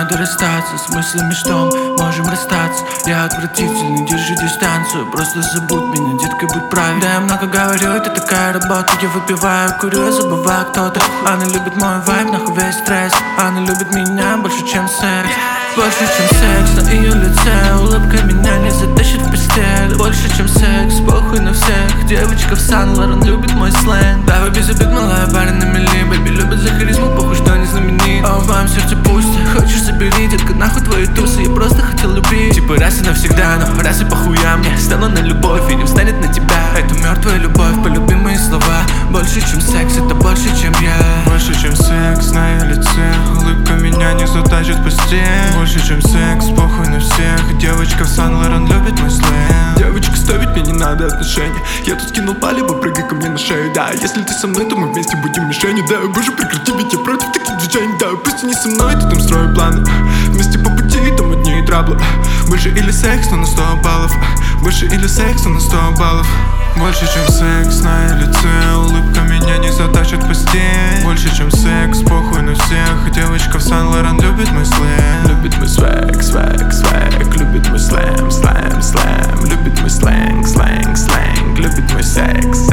надо расстаться с мыслями, что мы можем расстаться. Я отвратительный, держи дистанцию, просто забудь меня, детка, будь правильной. Да, я много говорю, это такая работа. Я выпиваю, курю, я забываю кто-то. Она любит мой вайб, нахуй весь стресс. Она любит меня больше, чем секс. Больше, чем секс на ее лице. Улыбка меня не затащит в постель. Больше, чем секс, похуй на всех. Девочка в Сан-Лоран любит мой сленг. Давай без обид, малая парень на мели. Бэби любит за харизму, похуй, что не знаменит. А в моем сердце пусто, хочешь забери, детка, нахуй твои тусы. Я просто хотел любить, типа раз и навсегда. Но раз и похуя мне, стану на любовь и не встанет на тебя. Это мертвая любовь, полюби мои слова. Больше, чем секс, это больше, чем я. Больше, чем секс на ее лице. Улыбка меня не затащит в постель. Больше, чем секс, похуй на всех. Девочка в Сан-Лоран любит мой сленг. Девочка, ставить мне не надо отношения. Я тут кинул палево, прыгай ко мне на шею. Да, если ты со мной, то мы вместе будем мишенью. Да, боже, прекрати, ведь я против таких движений. Да, пусть не со мной, ты там строю планы. Вместе по пути, там одни траблы. Больше или секс, но на 100 баллов. Больше или секс, но на 100 баллов. Больше, чем секс на ее лице. Улыбка меня не затащит в постель. Больше, чем секс, похуй на всех. Девочка в Сан-Лоран любит мой сленг. Любит мой свэг, свэг, свэг. Любит мой слэм, слэм, слэм. Любит мой сленг, сленг, сленг. Любит мой секс.